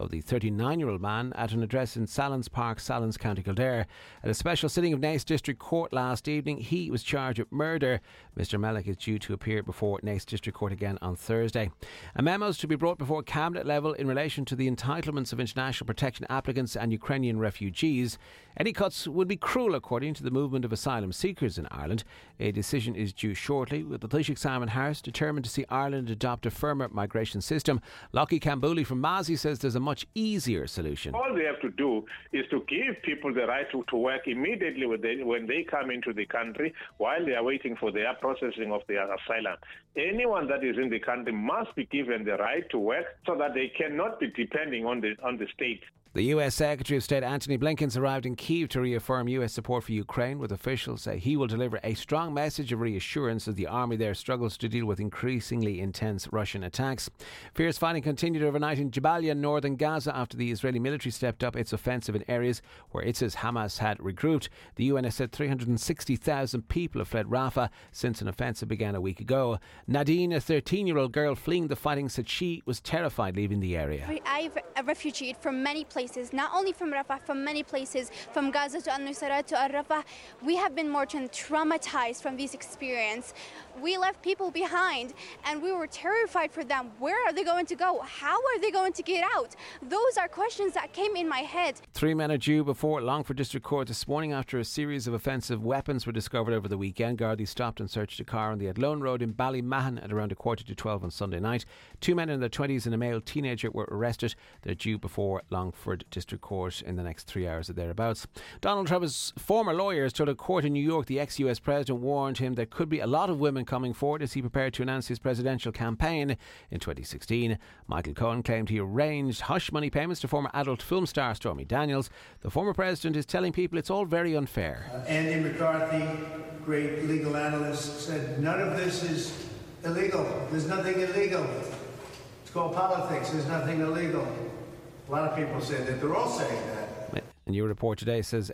of the 39-year-old man at an address in Sallins Park, Sallins, County Kildare. At a special sitting of Naas District Court last evening, he was charged with murder. Mr Mellick is due to appear before Naas District Court again on Thursday. A memo is to be brought before Cabinet level in relation to the entitlements of international protection applicants and Ukrainian refugees. Any cuts would be cruel, according to the movement of asylum seekers in Ireland. A decision is due shortly, with the Taoiseach Simon Harris determined to see Ireland adopt a firmer migration system. Lockie Cambouli from Massey says there's a much easier solution. All we have to do is to give people the right to work immediately when they come into the country while they are waiting for their processing of their asylum. Anyone that is in the country must be given the right to work so that they cannot be depending on the state. The US Secretary of State Antony Blinken's arrived in Kyiv to reaffirm US support for Ukraine, with officials say he will deliver a strong message of reassurance as the army there struggles to deal with increasingly intense Russian attacks. Fierce fighting continued overnight in Jabalia, northern Gaza, after the Israeli military stepped up its offensive in areas where it says Hamas had regrouped. The UN has said 360,000 people have fled Rafah since an offensive began a week ago. Nadine, a 13-year-old girl fleeing the fighting, said she was terrified leaving the area. I've refugeed from many places, not only from Rafah, from many places, from Gaza to Al-Nusayrat to Al-Rafah. We have been more traumatized from this experience. We left people behind and we were terrified for them. Where are they going to go? How are they going to get out? Those are questions that came in my head. 3 men are due before Longford District Court this morning after a series of offensive weapons were discovered over the weekend. Gardaí stopped and searched a car on the Athlone Road in Ballymahan at around 11:45 on Sunday night. 2 men in their 20s and a male teenager were arrested. They're due before Longford District Court in the next 3 hours or thereabouts. Donald Trump's former lawyers told a court in New York the ex-US president warned him there could be a lot of women coming forward as he prepared to announce his presidential campaign in 2016. Michael Cohen claimed he arranged hush money payments to former adult film star Stormy Daniels. The former president is telling people it's all very unfair. Andy McCarthy, great legal analyst, said none of this is illegal. There's nothing illegal. It's called politics. There's nothing illegal. A lot of people say that. They're all saying that. A new report today says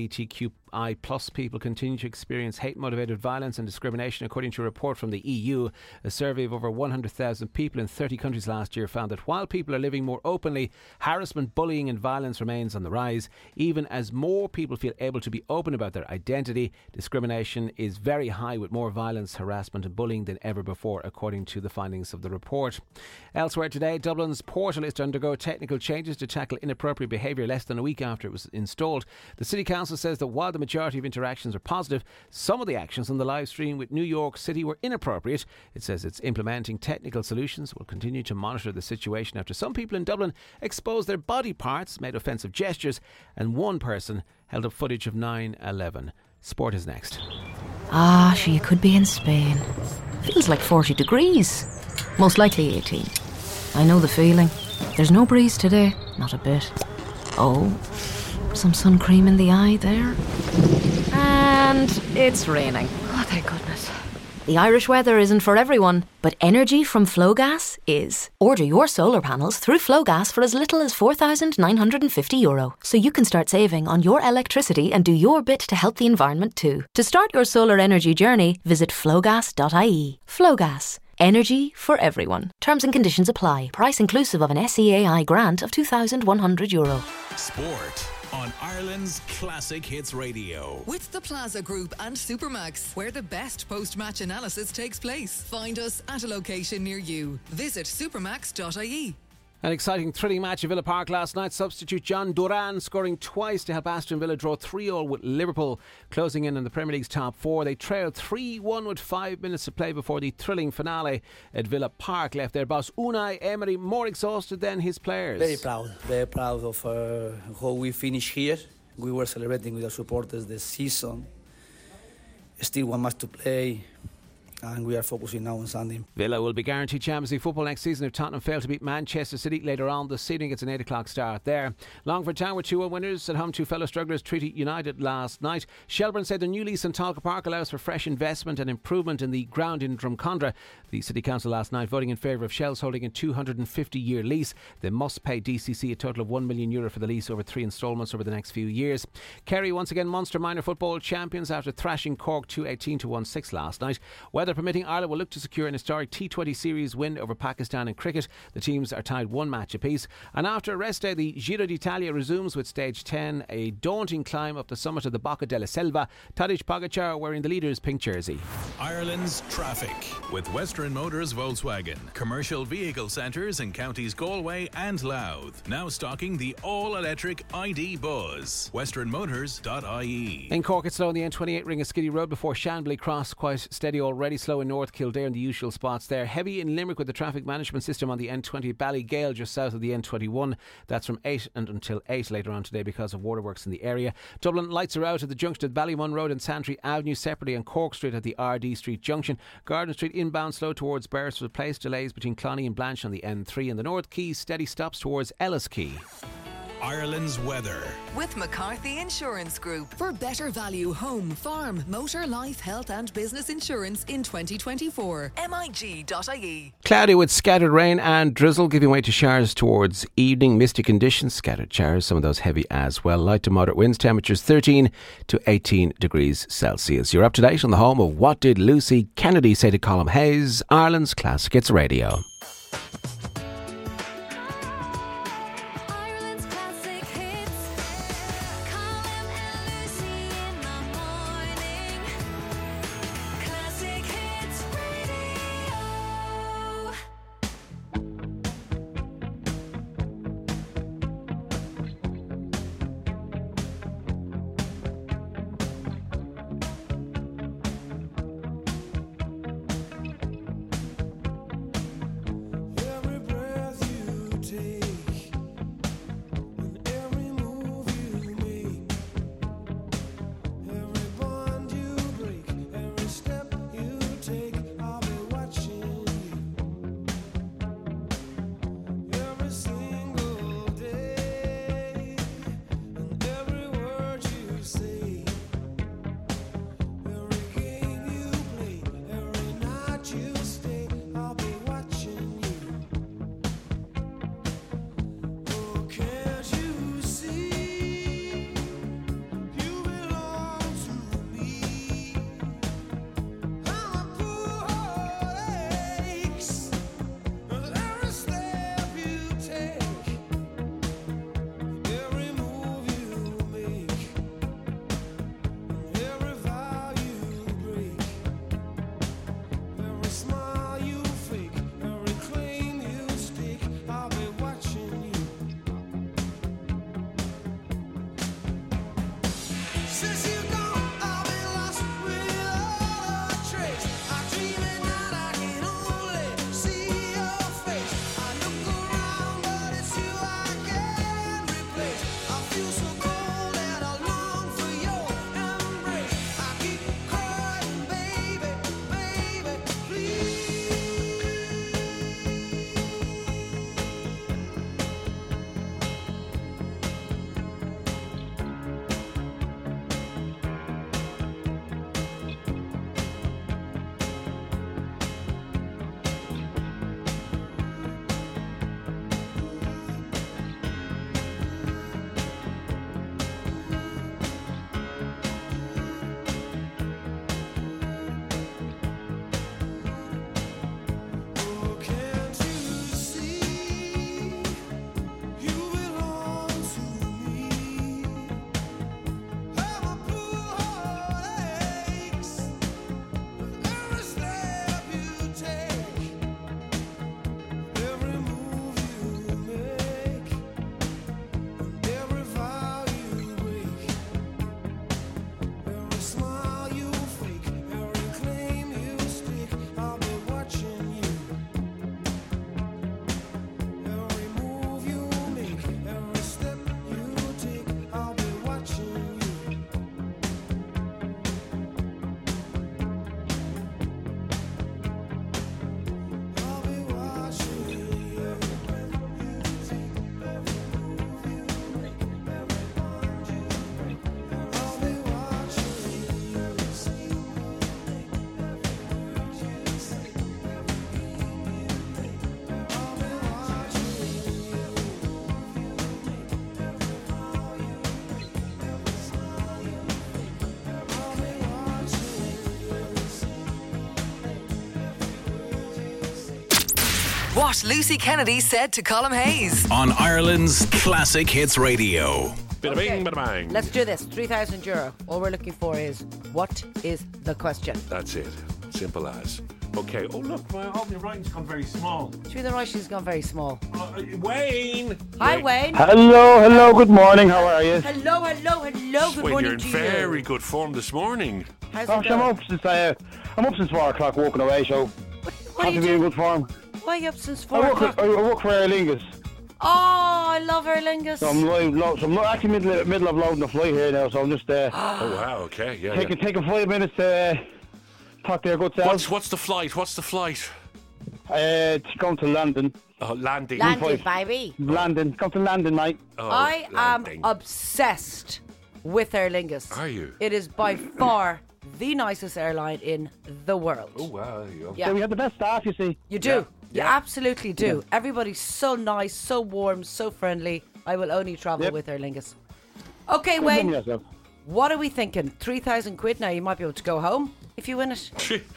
LGBTQI plus people continue to experience hate-motivated violence and discrimination, according to a report from the EU. A survey of over 100,000 people in 30 countries last year found that while people are living more openly, harassment, bullying and violence remains on the rise. Even as more people feel able to be open about their identity, discrimination is very high, with more violence, harassment and bullying than ever before, according to the findings of the report. Elsewhere today, Dublin's portal is to undergo technical changes to tackle inappropriate behaviour less than a week after it was installed. The City Council says that while the majority of interactions are positive, some of the actions on the live stream with New York City were inappropriate. It says it's implementing technical solutions, will continue to monitor the situation after some people in Dublin exposed their body parts, made offensive gestures, and one person held up footage of 9/11. Sport is next. She could be in Spain. Feels like 40 degrees. Most likely 18. I know the feeling. There's no breeze today, not a bit. Oh, some sun cream in the eye there. And it's raining. Oh, thank goodness. The Irish weather isn't for everyone, but energy from Flowgas is. Order your solar panels through Flowgas for as little as €4,950, so you can start saving on your electricity and do your bit to help the environment too. To start your solar energy journey, visit flowgas.ie. Flowgas. Energy for everyone. Terms and conditions apply. Price inclusive of an SEAI grant of €2,100. Sport on Ireland's Classic Hits Radio. With the Plaza Group and Supermax, where the best post-match analysis takes place. Find us at a location near you. Visit supermax.ie. An exciting, thrilling match at Villa Park last night. Substitute John Duran scoring twice to help Aston Villa draw 3-3 with Liverpool, closing in on the Premier League's top four. They trailed 3-1 with 5 minutes to play before the thrilling finale at Villa Park left their boss Unai Emery more exhausted than his players. Very proud of how we finished here. We were celebrating with our supporters the season. Still 1 match to play, and we are focusing now on Sunday. Villa will be guaranteed Champions League football next season if Tottenham fail to beat Manchester City later on this evening. It's an 8 o'clock start there. Longford Town were 2-1 winners at home to fellow strugglers Treaty United last night. Shelburne said the new lease on Talca Park allows for fresh investment and improvement in the ground in Drumcondra. The City Council last night voting in favour of Shell's holding a 250-year lease. They must pay DCC a total of €1 million for the lease over 3 instalments over the next few years. Kerry once again Munster minor football champions after thrashing Cork 218-16 last night. Weather permitting, Ireland will look to secure an historic T20 series win over Pakistan in cricket. The teams are tied 1 match apiece. And after a rest day, the Giro d'Italia resumes with stage 10, a daunting climb up the summit of the Bocca della Selva. Tadej Pogacar wearing the leader's pink jersey. Ireland's traffic with Western Motors Volkswagen. Commercial vehicle centres in counties Galway and Louth. Now stocking the all-electric ID Buzz. westernmotors.ie. In Cork, it's slow on the N28 ring of Skiddy Road before Shanbley Cross. Quite steady already. Slow in North Kildare in the usual spots there. Heavy in Limerick with the traffic management system on the N20 Ballygale just south of the N21. That's from 8 and until 8 later on today because of waterworks in the area. Dublin, lights are out at the junction at Ballymun Road and Santry Avenue separately, and Cork Street at the RD Street junction. Garden Street inbound slow towards Beresford Place. Delays between Cloney and Blanche on the N3. In the North Quay, steady stops towards Ellis Quay. Ireland's weather with McCarthy Insurance Group for better value home, farm, motor, life, health and business insurance in 2024. MIG.ie. Cloudy with scattered rain and drizzle giving way to showers towards evening. Misty conditions, scattered showers, some of those heavy as well. Light to moderate winds, temperatures 13 to 18 degrees Celsius. You're up to date on the home of What Did Lucy Kennedy Say to Colm Hayes, Ireland's Classic Hits Radio. What Lucy Kennedy said to Colm Hayes. On Ireland's Classic Hits Radio. Bada bing, bada bang. Let's do this. €3,000. All we're looking for is, what is the question? That's it. Simple as. Okay. Oh, look, my writing's gone very small. Through the writing's gone very small. Wayne! Hi, Wayne. Hello, good morning, how are you? Hello, good Wayne, morning you're in to very you. good form this morning. How's Gosh, it going? I'm up since 4 o'clock walking away, so What have are to you be in doing? good form. Why are you up since I 4 o'clock? work for Aer Lingus. Oh, I love Aer Lingus. So I'm actually middle of loading the flight here now, so I'm just Oh, wow, okay. Yeah. taking 5 minutes to talk to your good self. What's the flight? It's going to London. Oh, landing. Landed, baby. Come to London, mate. Oh, I am landing. obsessed with Aer Lingus. Are you? It is by far the nicest airline in the world. Oh, wow. There you go. Yeah. So we have the best staff, you see. You do. You absolutely do. Everybody's so nice, so warm, so friendly. I will only travel with Aer Lingus. Okay, Wayne, Yourself. what are we thinking? £3,000 now. You might be able to go home if you win it.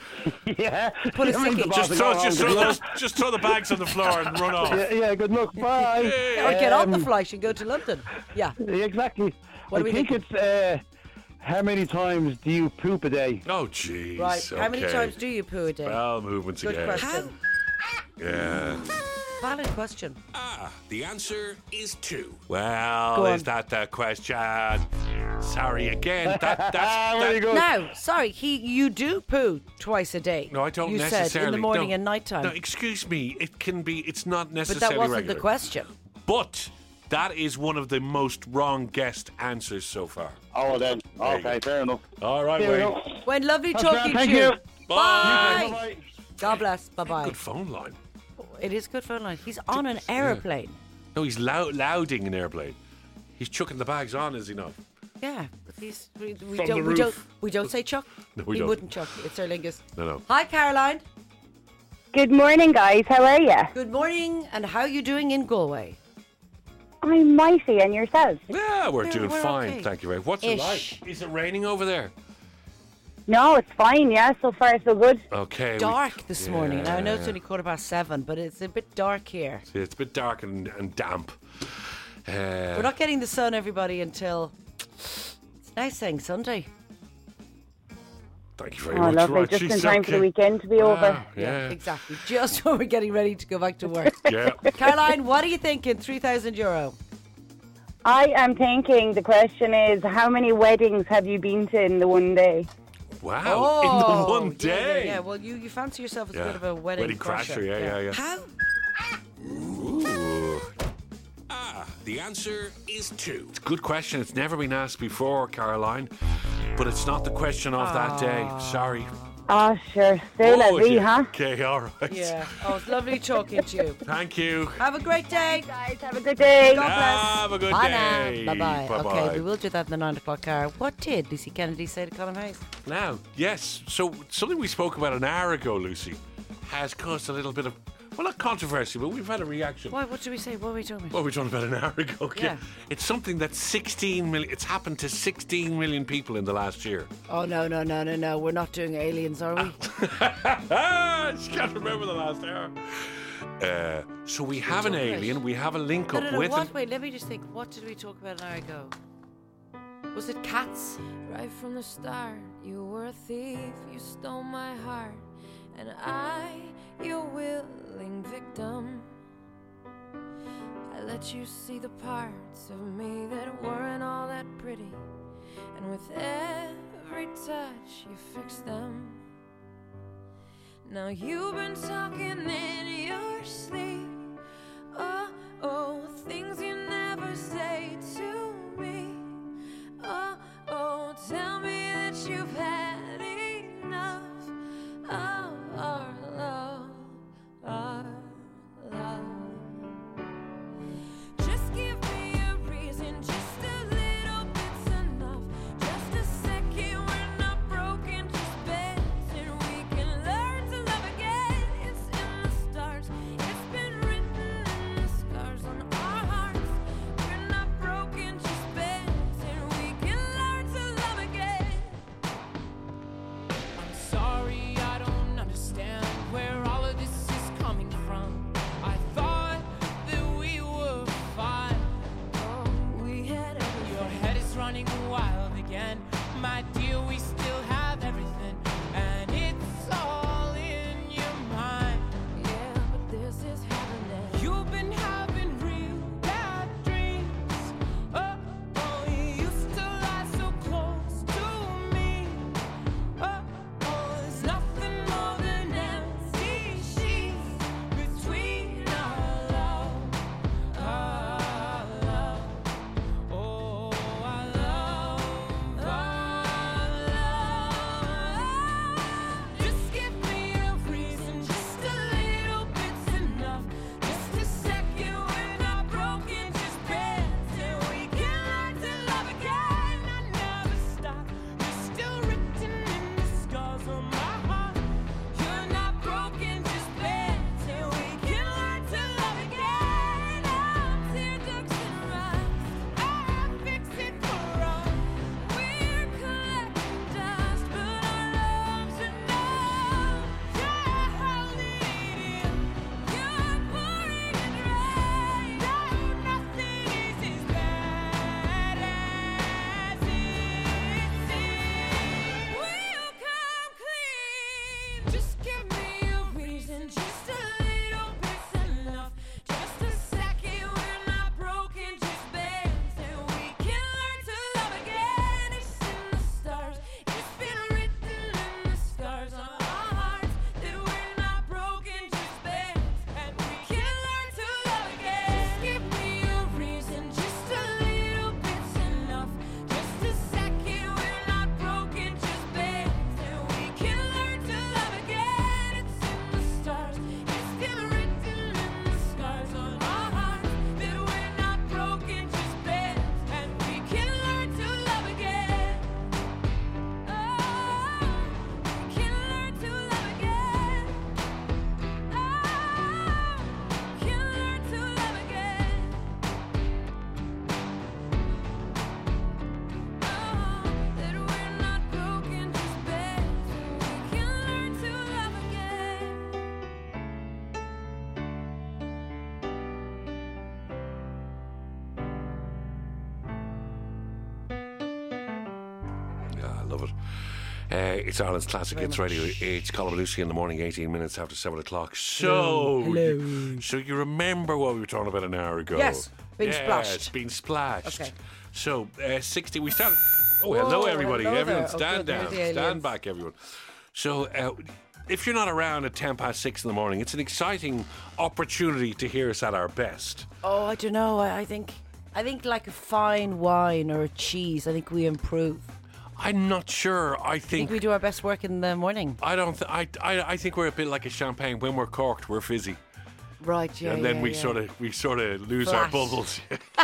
Yeah. Put a stick in. Just throw the bags on the floor and run off. Yeah, good luck. Bye. Or get on the flight and go to London. Yeah. Exactly. What are we I think thinking? it's how many times do you poop a day? Oh, jeez. Right. How many okay. times do you poo a day? Bowel movements Good again. question. Yeah. Valid question. The answer is 2. Well, Go is on. that the question? Sorry again. Very good. Now, sorry, you do poo twice a day. No, I don't you necessarily. said in the morning no, and nighttime. No, excuse me. It can be. It's not but necessarily that wasn't regular. the question. But that is one of the most wrong guessed answers so far. Oh, then. There you Okay, go. fair enough. All right, Here we Wayne. go. When lovely That's talking grand, to thank you. you. Bye. Bye-bye. God bless. Bye-bye. Good phone line. It is good phone line. He's on an aeroplane. No, he's louding an airplane. He's chucking the bags on, is he not? Yeah, but we From don't the roof. we don't say chuck. No, we he don't. wouldn't chuck. It's Aer Lingus. No. Hi, Caroline. Good morning, guys. How are you? Good morning. And how are you doing in Galway? I'm mighty, and yourself? Yeah, we're doing we're fine. okay. Thank you, Ray. What's it Ish. like? Is it raining over there? No, it's fine. Yeah, so far so good. Okay. Dark this morning. Now I know it's Yeah. only 7:15, but it's a bit dark here. See, it's a bit dark and damp. We're not getting the sun, everybody, until it's nice saying Sunday. Thank you very Oh, much. lovely. Right, Just she's in time for the okay. weekend to be over. Yeah. Exactly. Just when we're getting ready to go back to work. Yeah. Caroline, what are you thinking? €3,000. I am thinking the question is, how many weddings have you been to in the one day? Wow. In the one day. Yeah. Well, you fancy yourself as Yeah. a bit of a wedding crasher. Yeah. How? Ooh. The answer is 2. It's a good question. It's never been asked before, Caroline. But it's not the question of that day. Sorry. Oh, sure. Still Oh, a V, yeah. huh? Okay, all right. Yeah. Oh, it's lovely talking to you. Thank you. Have a great day. Guys, have a good day. God bless. Have a good Bye day. now. Bye-bye. Bye-bye. Okay, we will do that in the 9 o'clock hour. What did Lucy Kennedy say to Colm Hayes? Now, yes. So something we spoke about an hour ago, Lucy, has caused a little bit of, well, not controversy, but we've had a reaction. Why? What did we say? What were we talking What about? were we talking about an hour ago? Yeah. It's something that 16 million, it's happened to 16 million people in the last year. Oh, no. We're not doing aliens, are we? I just can't remember the last hour. So we have an alien, we have a link up No. with What? him. Wait, let me just think. What did we talk about an hour ago? Was it cats? Right from the start, you were a thief, you stole my heart, and I, your willing victim. I let you see the parts of me that weren't all that pretty, and with every touch you fixed them. Now you've been talking in your sleep, oh, things you never say to me. Oh, tell me that you've had enough of our love, our love. Just give me a reason, just a little bit's enough. Just a second, we're not broken, just bent, and we can learn to love again. It's in the stars, it's been written in the scars on our hearts. love it. It's Ireland's Classic Hits Radio. It's Colin Lucy in the morning, 18 minutes after 7 o'clock. So, so you remember what we were talking about an hour ago? Yes, being splashed. It's been splashed. Okay. So, 60, we started. Oh, hello, everybody. hello Everyone, there. stand Good, down. there's the Stand aliens. back, everyone. So, if you're not around at 6:10 in the morning, it's an exciting opportunity to hear us at our best. Oh, I don't know. I think like a fine wine or a cheese, I think we improve. I'm not sure. I I think think we do our best work in the morning. I don't. I think we're a bit like a champagne. When we're corked, we're fizzy, Right, yeah. and then yeah, we yeah. sort of lose our Flash. bubbles.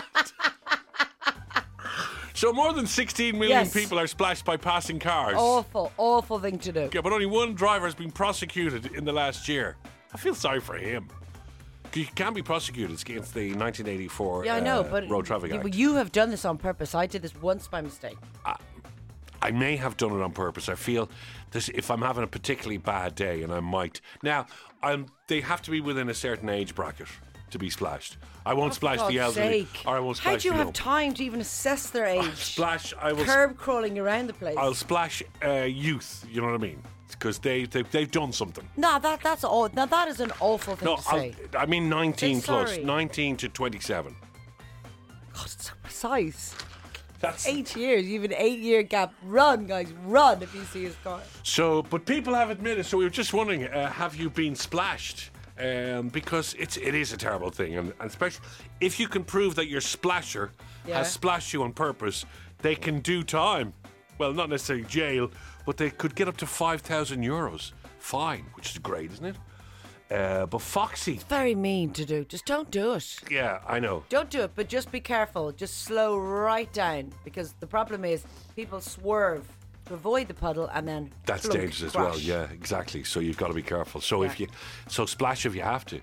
So more than 16 million Yes. people are splashed by passing cars. Awful thing to do. Yeah, but only one driver has been prosecuted in the last year. I feel sorry for him. You can't be prosecuted against the 1984 Yeah, I know, but Road Traffic Act. you have done this on purpose. I did this once by mistake. I may have done it on purpose. I feel this if I'm having a particularly bad day, and I might. Now, they have to be within a certain age bracket to be splashed. I won't splash the God's elderly, sake. or I won't How splash do you the have young. time to even assess their age? Splash. I will. Curb crawling around the place. I'll splash youth. You know what I mean? Because they've done something. No, that's all. Now that is an awful thing No, to say. I mean 19 Say plus, sorry. 19 to 27. God, it's so precise. That's 8 years. You have an 8-year gap. Run, guys, run if you see his car. So, but people have admitted. So we were just wondering, have you been splashed? Because it is a terrible thing, and especially if you can prove that your splasher Yeah. has splashed you on purpose, they can do time. Well, not necessarily jail, but they could get up to €5,000 fine, which is great, isn't it? But Foxy, Very mean to do. Just don't do it. yeah, I know. Don't do it, but just be careful. Just slow right down, because the problem is people swerve to avoid the puddle and then That's plunk, dangerous as crash. well. Yeah, exactly. So you've got to be careful. So splash if you have to.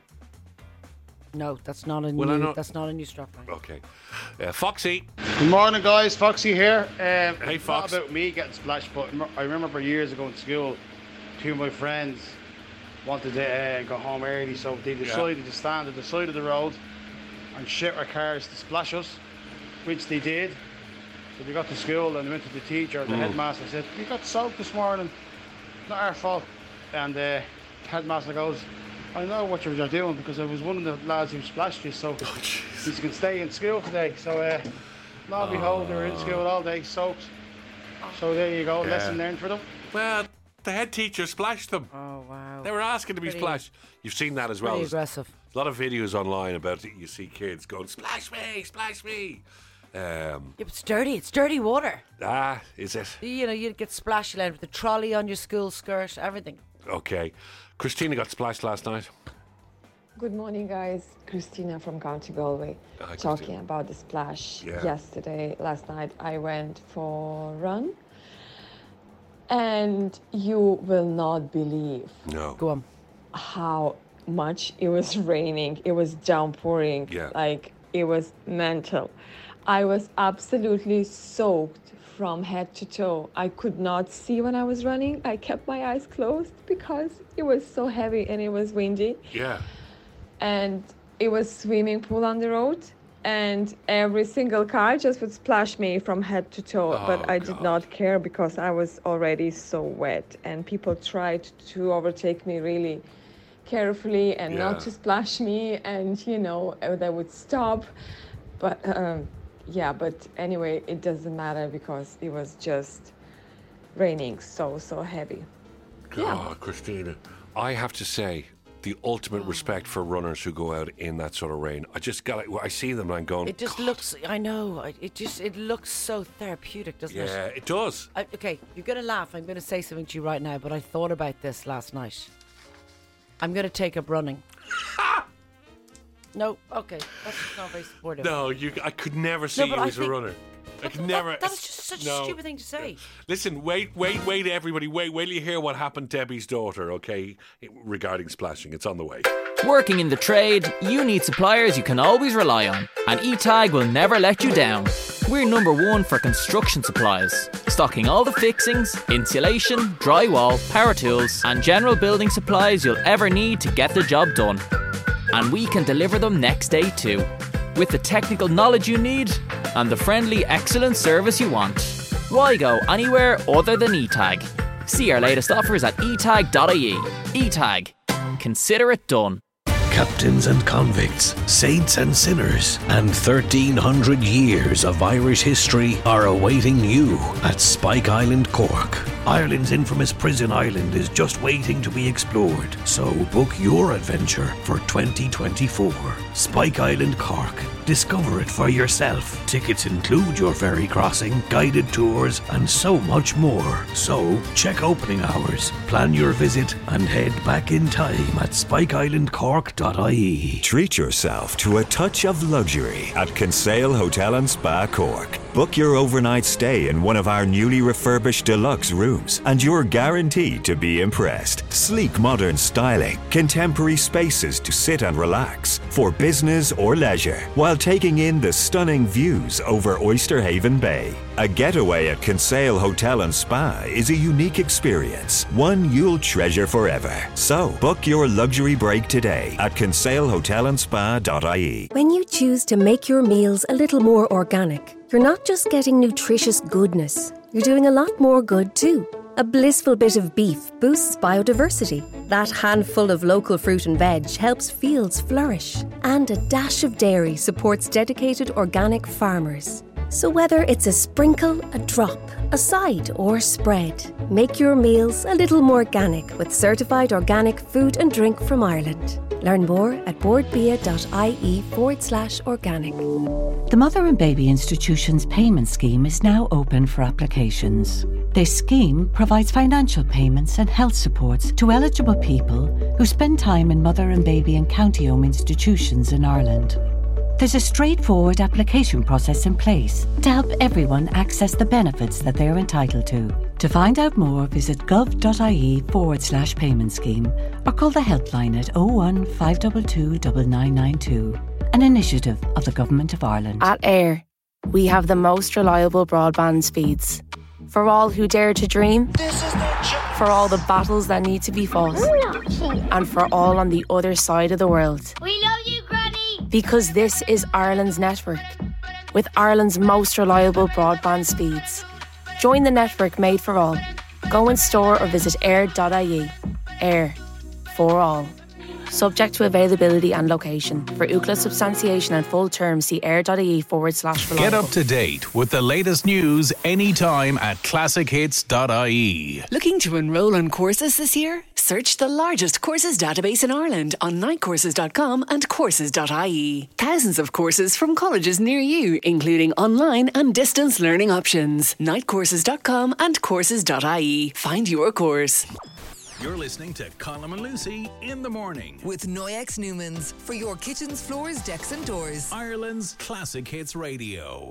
No, that's not a Well, I new. know- That's not a new strap line. Okay, Foxy. Good morning, guys. Foxy here. Hey, it's Fox. Not about me getting splashed, but I remember years ago in school, two of my friends wanted to go home early, so they decided to stand at the side of the road and shit our cars to splash us, which they did. So they got to school and they went to the teacher, the headmaster said, "You got soaked this morning, not our fault." And the headmaster goes, "I know what you're doing because I was one of the lads who splashed you, so you can stay in school today." So lo and behold, they were in school all day soaked. So there you go, lesson learned for them. Well, the head teacher splashed them. Oh wow. They were asking to be splashed. You've seen that as well. Pretty There's aggressive. a lot of videos online about it. You see kids going, "Splash me, splash me." Yeah, but it's dirty. It's dirty water. Is it? You know, you'd get splashed around with the trolley on your school skirt, everything. Okay. Christina got splashed last night. Good morning, guys. Christina from County Galway. Hi, Talking Christina. about the splash. Yeah. Last night, I went for a run. And you will not believe No. Go on. how much it was raining. It was downpouring. Yeah. Like, it was mental. I was absolutely soaked from head to toe. I could not see when I was running. I kept my eyes closed because it was so heavy and it was windy. Yeah. And it was swimming pool on the road, and every single car just would splash me from head to toe. Oh, but I did not care because I was already so wet, and people tried to overtake me really carefully and Yeah. not to splash me, and they would stop. But but anyway, it doesn't matter because it was just raining so heavy. God, Christina, I have to say, the ultimate respect for runners who go out in that sort of rain. I see them and I'm going, It just looks. I know. It looks so therapeutic, doesn't it? yeah, it does. Okay, you're going to laugh. I'm going to say something to you right now, but I thought about this last night. I'm going to take up running. No, okay, that's not very supportive. No, I could never see but you I as a think- runner. I could never. That was just such no. a stupid thing to say. Listen, wait, everybody. Wait till you hear what happened to Debbie's daughter, okay, regarding splashing. It's on the way. Working in the trade, you need suppliers you can always rely on, and eTag will never let you down. We're number one for construction supplies, stocking all the fixings, insulation, drywall, power tools, and general building supplies you'll ever need to get the job done. And we can deliver them next day too, with the technical knowledge you need and the friendly, excellent service you want. Why go anywhere other than eTag? See our latest offers at etag.ie. eTag. Consider it done. Captains and convicts, saints and sinners, and 1,300 years of Irish history are awaiting you at Spike Island, Cork. Ireland's infamous prison island is just waiting to be explored, so book your adventure for 2024. Spike Island, Cork. Discover it for yourself. Tickets include your ferry crossing, guided tours, and so much more. So, check opening hours, plan your visit, and head back in time at spikeislandcork.ie. Treat yourself to a touch of luxury at Kinsale Hotel and Spa, Cork. Book your overnight stay in one of our newly refurbished deluxe rooms, and you're guaranteed to be impressed. Sleek modern styling, contemporary spaces to sit and relax, for business or leisure, while taking in the stunning views over Oyster Haven Bay. A getaway at Kinsale Hotel and Spa is a unique experience, one you'll treasure forever. So, book your luxury break today at kinsalehotelandspa.ie. When you choose to make your meals a little more organic, you're not just getting nutritious goodness, you're doing a lot more good too. A blissful bit of beef boosts biodiversity. That handful of local fruit and veg helps fields flourish. And a dash of dairy supports dedicated organic farmers. So whether it's a sprinkle, a drop, a side or spread, make your meals a little more organic with certified organic food and drink from Ireland. Learn more at boardbia.ie/organic. The Mother and Baby Institution's payment scheme is now open for applications. This scheme provides financial payments and health supports to eligible people who spend time in mother and baby and county home institutions in Ireland. There's a straightforward application process in place to help everyone access the benefits that they're entitled to. To find out more, visit gov.ie/payment scheme or call the helpline at 01 522 9992, an initiative of the Government of Ireland. At AIR, we have the most reliable broadband speeds. For all who dare to dream, for all the battles that need to be fought, and for all on the other side of the world. We love you, Granny! Because this is Ireland's network, with Ireland's most reliable broadband speeds. Join the network made for all. Go in store or visit air.ie. AIR. For all. Subject to availability and location. For UCLA substantiation and full terms, see air.ie/reliable. Get up to date with the latest news anytime at classichits.ie. Looking to enrol on courses this year? Search the largest courses database in Ireland on nightcourses.com and courses.ie. Thousands of courses from colleges near you, including online and distance learning options. Nightcourses.com and courses.ie. Find your course. You're listening to Colm and Lucy in the morning with Noyex Newmans for your kitchens, floors, decks and doors. Ireland's Classic Hits Radio.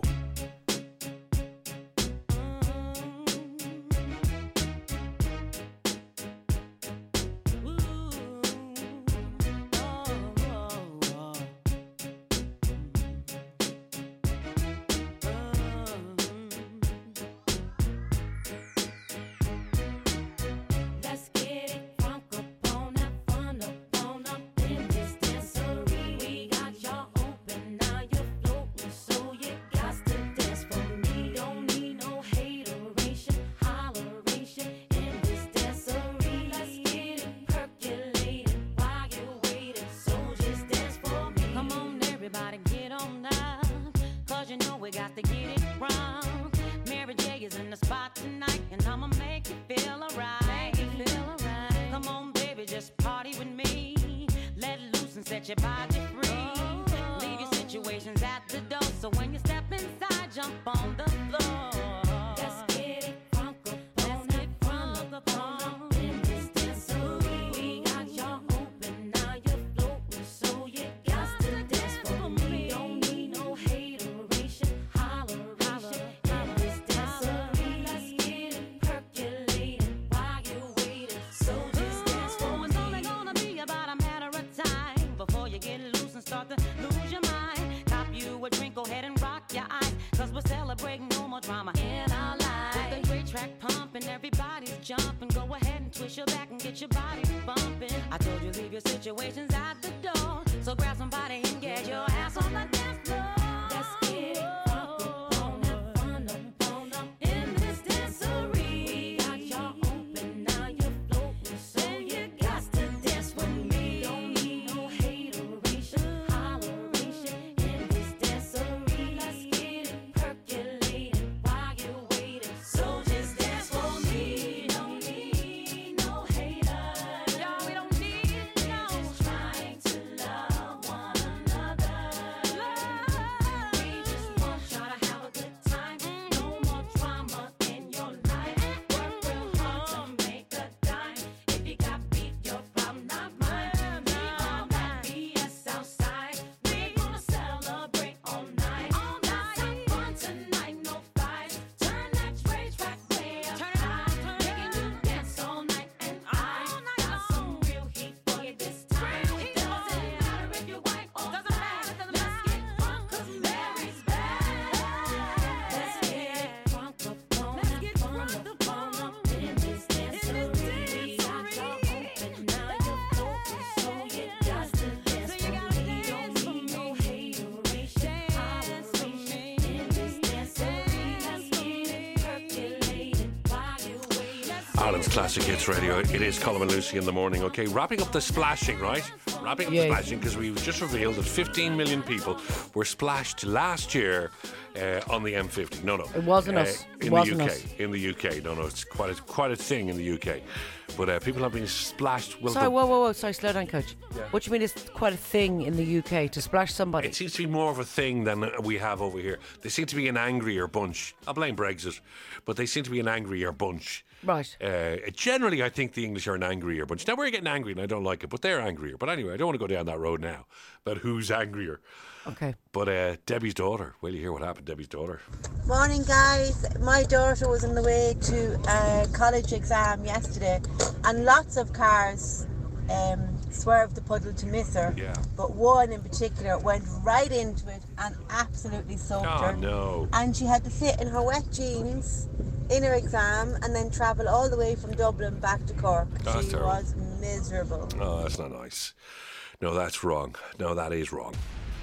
Ireland's Classic Hits Radio. It is Colin and Lucy in the morning. Okay, wrapping up the splashing, right? Wrapping up the splashing, because we've just revealed that 15 million people were splashed last year on the M50. No. It wasn't us. In the UK. In the UK. No, it's quite a thing in the UK. But people have been splashed. Well, sorry, whoa. Sorry, slow down, Coach. Yeah. What do you mean it's quite a thing in the UK to splash somebody? It seems to be more of a thing than we have over here. They seem to be an angrier bunch. I blame Brexit, but they seem to be an angrier bunch. Right. Generally, I think the English are an angrier bunch. Now, we're getting angry and I don't like it, but they're angrier. But anyway, I don't want to go down that road now about who's angrier. Okay. But Debbie's daughter, will you hear what happened, Debbie's daughter? Morning, guys. My daughter was on the way to a college exam yesterday, and lots of cars swerved the puddle to miss her. Yeah. But one in particular went right into it and absolutely soaked her. No. And she had to sit in her wet jeans in her exam and then travel all the way from Dublin back to Cork. That's she terrible. was miserable. Oh, that's not nice. No, that's wrong. No, that is wrong.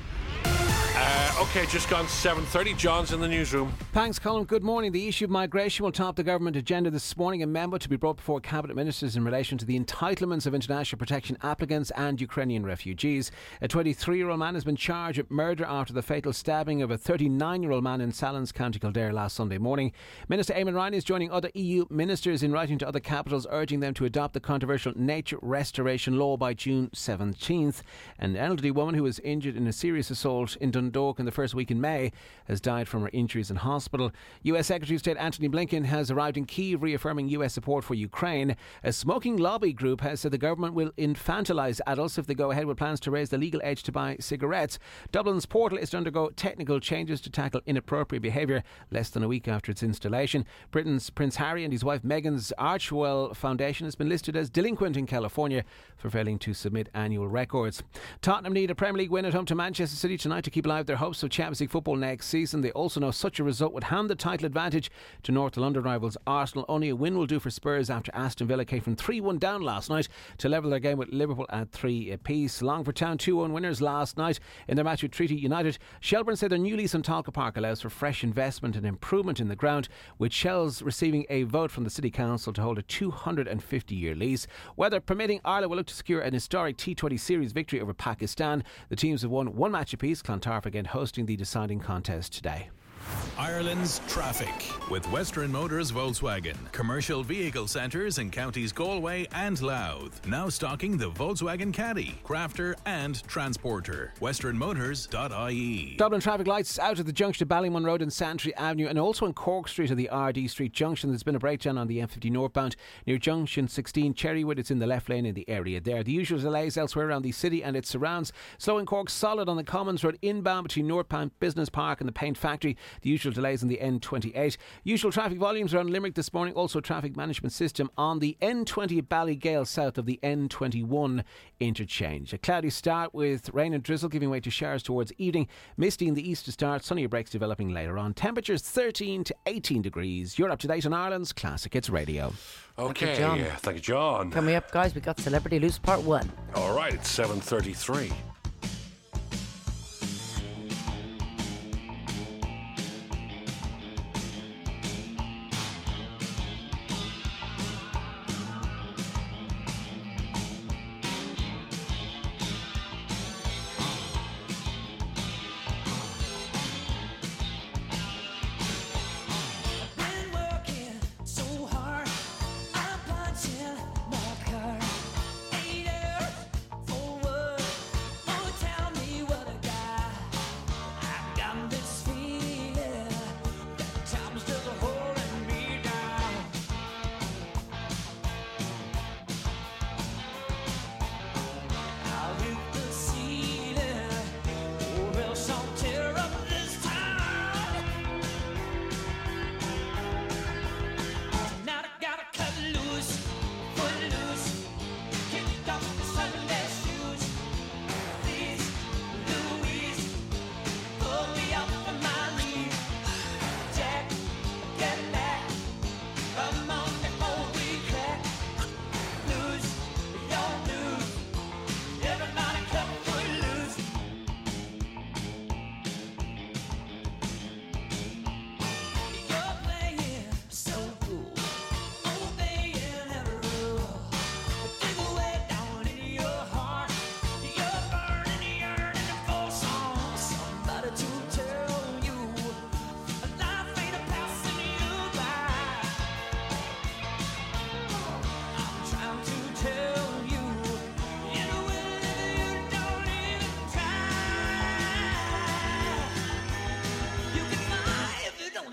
Okay, just gone 7:30. John's in the newsroom. Thanks, Colin. Good morning. The issue of migration will top the government agenda this morning. A memo to be brought before cabinet ministers in relation to the entitlements of international protection applicants and Ukrainian refugees. A 23-year-old man has been charged with murder after the fatal stabbing of a 39-year-old man in Sallins, County Kildare last Sunday morning. Minister Eamon Ryan is joining other EU ministers in writing to other capitals, urging them to adopt the controversial nature restoration law by June 17th. An elderly woman who was injured in a serious assault in Dundalk in the first week in May has died from her injuries in hospital. US Secretary of State Antony Blinken has arrived in Kyiv, reaffirming US support for Ukraine. A smoking lobby group has said the government will infantilise adults if they go ahead with plans to raise the legal age to buy cigarettes. Dublin's portal is to undergo technical changes to tackle inappropriate behaviour less than a week after its installation. Britain's Prince Harry and his wife Meghan's Archewell Foundation has been listed as delinquent in California for failing to submit annual records. Tottenham need a Premier League win at home to Manchester City tonight to keep alive their hopes of Champions League football next season. They also know such a result would hand the title advantage to North London rivals Arsenal. Only a win will do for Spurs after Aston Villa came from 3-1 down last night to level their game with Liverpool at 3 apiece. Longford Town 2-1 winners last night in their match with Treaty United. Shelbourne said their new lease on Talca Park allows for fresh investment and improvement in the ground, with Shells receiving a vote from the City Council to hold a 250-year lease. Weather permitting, Ireland will look to secure an historic T20 series victory over Pakistan. The teams have won one match apiece. Clontarf again hosting the deciding contest today. Ireland's traffic with Western Motors Volkswagen. Commercial vehicle centres in counties Galway and Louth. Now stocking the Volkswagen Caddy, Crafter and Transporter. westernmotors.ie. Dublin traffic lights out at the junction of Ballymun Road and Santry Avenue, and also on Cork Street at the RD Street junction. There's been a breakdown on the M50 northbound near junction 16 Cherrywood. It's in the left lane in the area there. The usual delays elsewhere around the city and its surrounds. Slow in Cork, solid on the Commons Road inbound between Northpound Business Park and the Paint Factory. The usual delays on the N28. Usual traffic volumes around Limerick this morning. Also traffic management system on the N20 at Ballygale south of the N21 interchange. A cloudy start with rain and drizzle giving way to showers towards evening. Misty in the east to start. Sunnier breaks developing later on. Temperatures 13 to 18 degrees. You're up to date on Ireland's Classic Hits Radio. Okay, thank you, John. Coming up, guys, we got Celebrity Loose Part 1. All right, it's 7:33.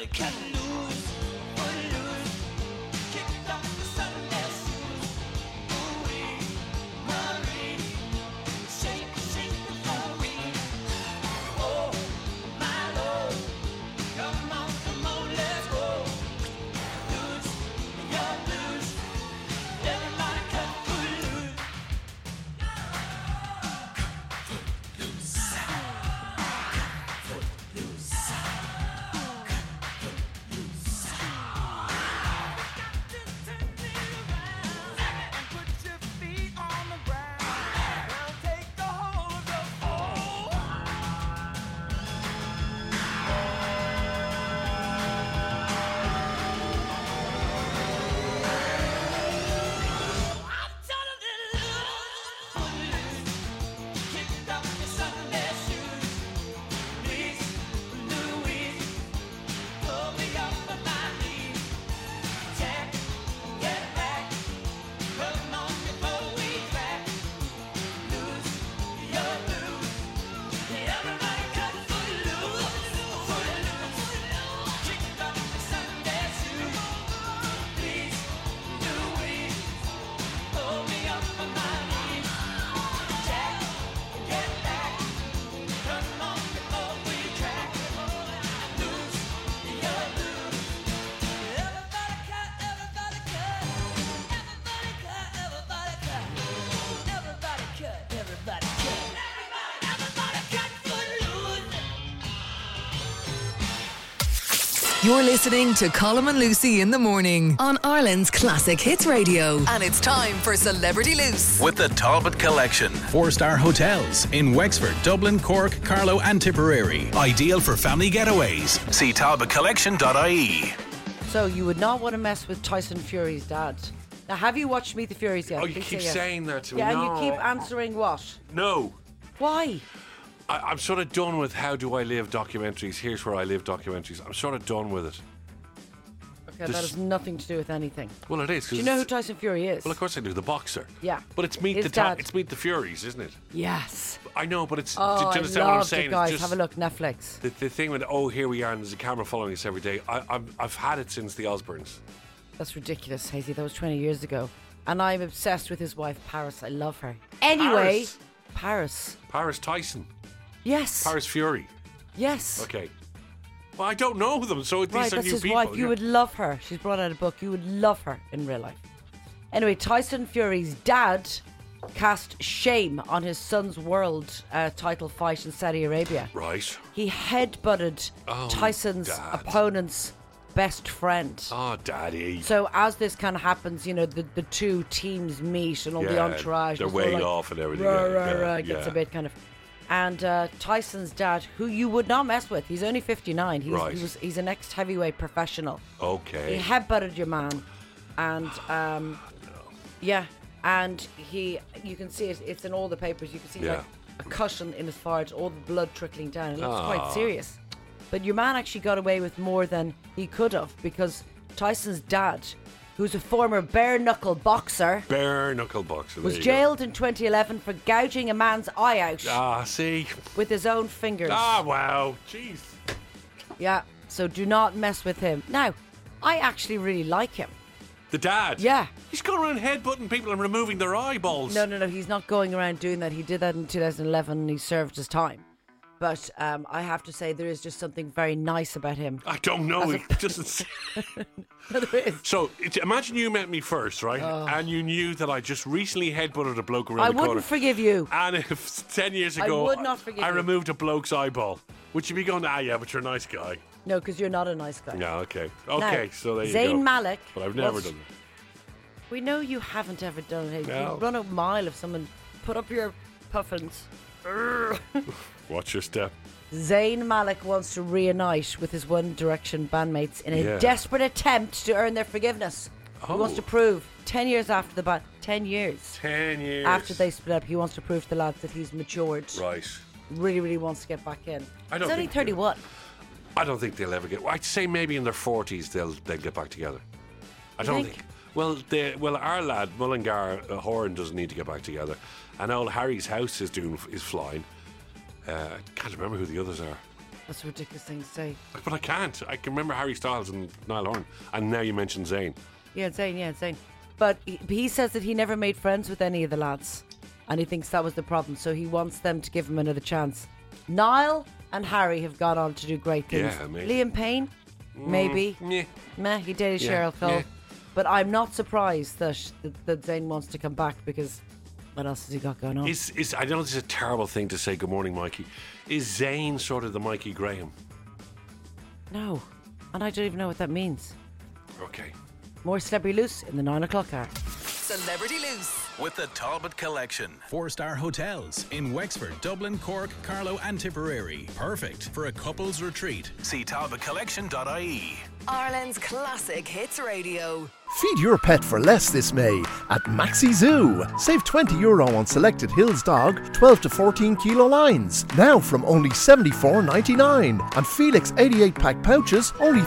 You're listening to Colm and Lucy in the morning on Ireland's Classic Hits Radio. And it's time for Celebrity Loose. With the Talbot Collection. 4-star hotels in Wexford, Dublin, Cork, Carlow and Tipperary. Ideal for family getaways. See talbotcollection.ie. So you would not want to mess with Tyson Fury's dad. Now, have you watched Meet the Furies yet? Oh, you keep saying that to me. Yeah, no. and you keep answering what? No. Why? I'm sort of done with How Do I Live documentaries. Here's Where I Live documentaries. I'm sort of done with it. Okay, that has nothing to do with anything. Well, it is. Do you know who Tyson Fury is? Well, of course I do. The boxer. Yeah. But it's Meet the Furies, isn't it? Yes. I know, but it's. Oh, do you understand what I'm saying? It, guys. It's just have a look, Netflix. The thing with here we are, and there's a camera following us every day. I've had it since the Osbournes. That's ridiculous, Hazy. That was 20 years ago. And I'm obsessed with his wife, Paris. I love her. Anyway, Paris Tyson. Yes. Paris Fury. Yes. Okay. Well, I don't know them, so these are that's new his people. wife. You would love her. She's brought out a book. You would love her in real life. Anyway, Tyson Fury's dad cast shame on his son's world title fight in Saudi Arabia. Right. He headbutted Tyson's opponent's best friend. Oh, Daddy. So as this kind of happens, you know, the two teams meet and all the entourage. They're way off and everything. Gets a bit kind of... And Tyson's dad, who you would not mess with, he's only 59. He's an ex-heavyweight professional. Okay. He headbutted your man, and and you can see it. It's in all the papers. You can see like a cushion in his forehead, all the blood trickling down. It looks quite serious. But your man actually got away with more than he could have, because Tyson's dad, who's a former bare-knuckle boxer, was jailed in 2011 for gouging a man's eye out. See? With his own fingers. Wow. Jeez. Yeah, so do not mess with him. Now, I actually really like him. The dad? Yeah. He's going around headbutting people and removing their eyeballs. No, he's not going around doing that. He did that in 2011 and he served his time. But I have to say, there is just something very nice about him. I don't know. It doesn't. No, there is. So imagine you met me first, right? And you knew that I just recently headbutted a bloke around the corner. I wouldn't forgive you. And if 10 years ago I would not forgive I you. removed a bloke's eyeball, would you be going, yeah, but you're a nice guy? No, because you're not a nice guy. No, okay. Now, So there you go. Zayn Malik. But I've never done it. We know you haven't ever done it. No. You'd run a mile if someone put up your puffins. Watch your step. Zayn Malik wants to reunite with his One Direction bandmates in a desperate attempt to earn their forgiveness. He wants to prove 10 years after the band, 10 years. 10 years. After they split up, he wants to prove to the lads that he's matured. Right. Really, really wants to get back in. I don't He's only think 31. I don't think they'll ever get. I'd say maybe in their 40s they'll get back together. I You don't think? Well, our lad Mullingar Horan doesn't need to get back together, and old Harry's house is flying. I can't remember who the others are. That's a ridiculous thing to say. But I can't. I can remember Harry Styles and Niall Horan, and now you mentioned Zayn. Yeah, Zayn. But he says that he never made friends with any of the lads, and he thinks that was the problem, so he wants them to give him another chance. Niall and Harry have gone on to do great things. Yeah, amazing. Liam Payne, maybe. Meh, he dated Cheryl Cole. Yeah. But I'm not surprised that Zayn wants to come back, because what else has he got going on? I know this is a terrible thing to say, good morning, Mikey. Is Zayn sort of the Mikey Graham? No, and I don't even know what that means. Okay. More Celebrity Loose in the 9 o'clock hour. Celebrity Loose. With the Talbot Collection. 4-star hotels in Wexford, Dublin, Cork, Carlow and Tipperary. Perfect for a couple's retreat. See talbotcollection.ie. Ireland's classic hits radio. Feed your pet for less this May at Maxi Zoo. Save €20 on selected Hills Dog 12 to 14 kilo lines. Now from only $74.99. And Felix 88-pack pouches only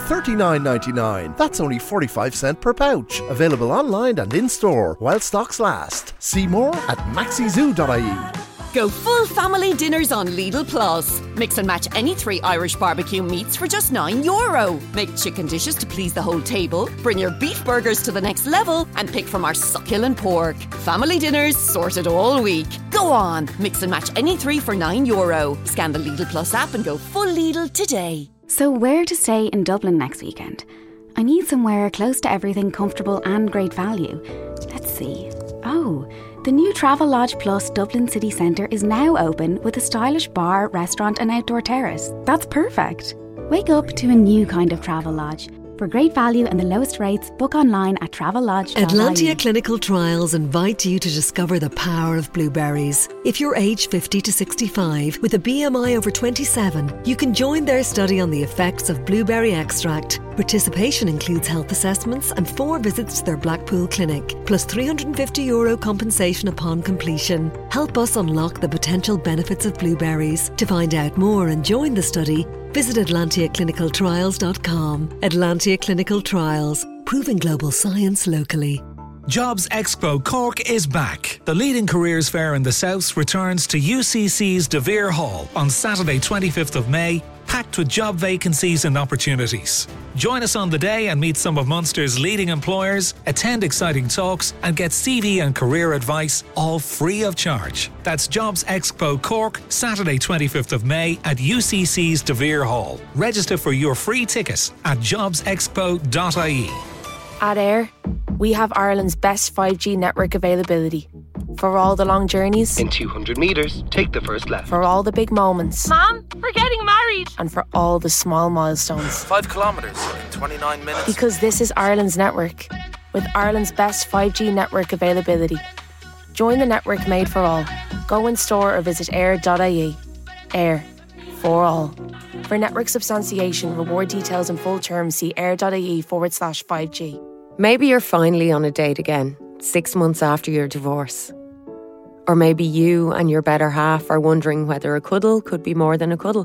$39.99. That's only 45 cents per pouch. Available online and in-store while stocks last. See more at maxizoo.ie. Go full family dinners on Lidl Plus. Mix and match any 3 Irish barbecue meats for just €9. Make chicken dishes to please the whole table. Bring your beef burgers to the next level and pick from our succulent pork. Family dinners sorted all week. Go on, mix and match any 3 for €9. Scan the Lidl Plus app and go full Lidl today. So where to stay in Dublin next weekend? I need somewhere close to everything, comfortable and great value. Let's see. Oh, the new Travelodge Plus Dublin City Centre is now open with a stylish bar, restaurant and outdoor terrace. That's perfect. Wake up to a new kind of Travelodge. For great value and the lowest rates, book online at Travelodge.ie. Atlantia Clinical Trials invite you to discover the power of blueberries. If you're aged 50 to 65 with a BMI over 27, you can join their study on the effects of blueberry extract. Participation includes health assessments and 4 visits to their Blackpool clinic, plus €350 compensation upon completion. Help us unlock the potential benefits of blueberries. To find out more and join the study, visit AtlantiaClinicalTrials.com. Atlantia Clinical Trials, proving global science locally. Jobs Expo Cork is back. The leading careers fair in the South returns to UCC's De Vere Hall on Saturday 25th of May, packed with job vacancies and opportunities. Join us on the day and meet some of Munster's leading employers, attend exciting talks and get CV and career advice, all free of charge. That's Jobs Expo Cork, Saturday 25th of May at UCC's De Vere Hall. Register for your free ticket at jobsexpo.ie. At AIR, we have Ireland's best 5G network availability. For all the long journeys. In 200 metres, take the first left. For all the big moments. Mom, we're getting married. And for all the small milestones. 5 kilometres in 29 minutes. Because this is Ireland's network, with Ireland's best 5G network availability. Join the network made for all. Go in store or visit air.ie. AIR. For all. For network substantiation, reward details and full terms, see air.ie/5G. Maybe you're finally on a date again, 6 months after your divorce. Or maybe you and your better half are wondering whether a cuddle could be more than a cuddle.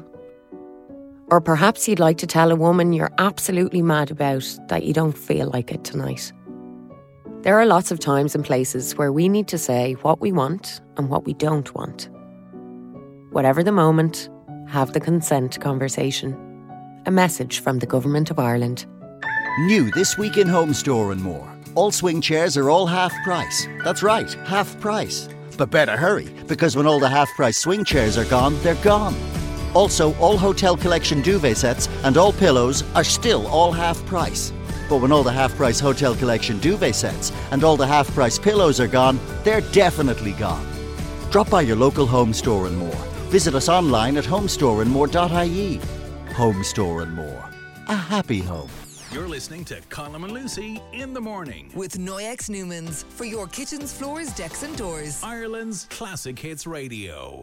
Or perhaps you'd like to tell a woman you're absolutely mad about that you don't feel like it tonight. There are lots of times and places where we need to say what we want and what we don't want. Whatever the moment, have the consent conversation. A message from the Government of Ireland. New this week in Home Store and More. All swing chairs are all half price. That's right, half price. But better hurry, because when all the half price swing chairs are gone, they're gone. Also, all Hotel Collection duvet sets and all pillows are still all half price. But when all the half price Hotel Collection duvet sets and all the half price pillows are gone, they're definitely gone. Drop by your local Home Store and More. Visit us online at homestoreandmore.ie. Home Store and More. A happy home. You're listening to Colin and Lucy in the morning. With Noyex Newmans for your kitchens, floors, decks and doors. Ireland's classic hits radio.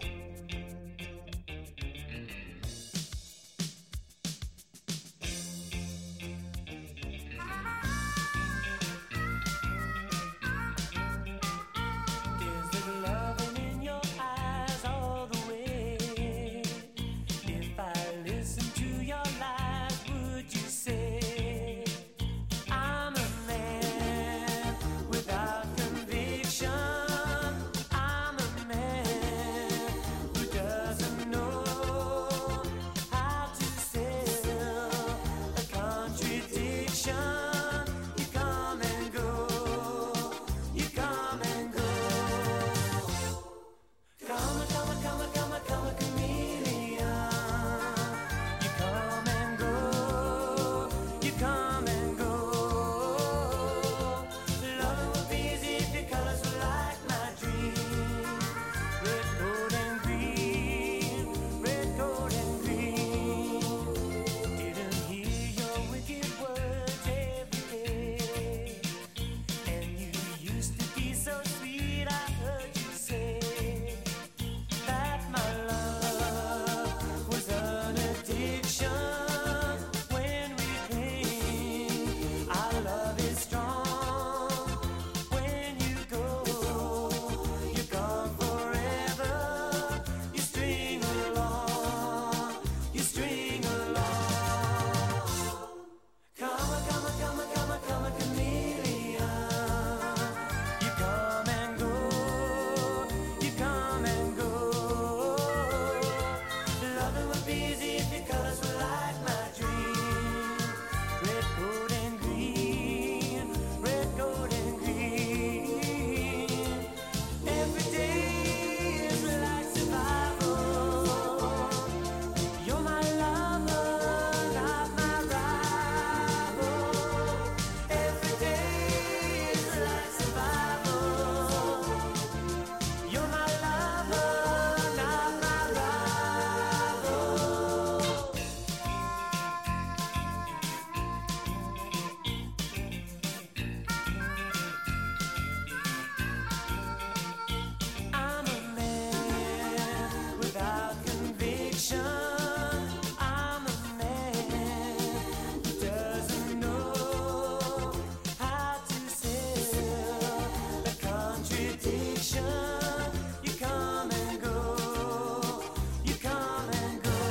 station. You come and go. You come and go.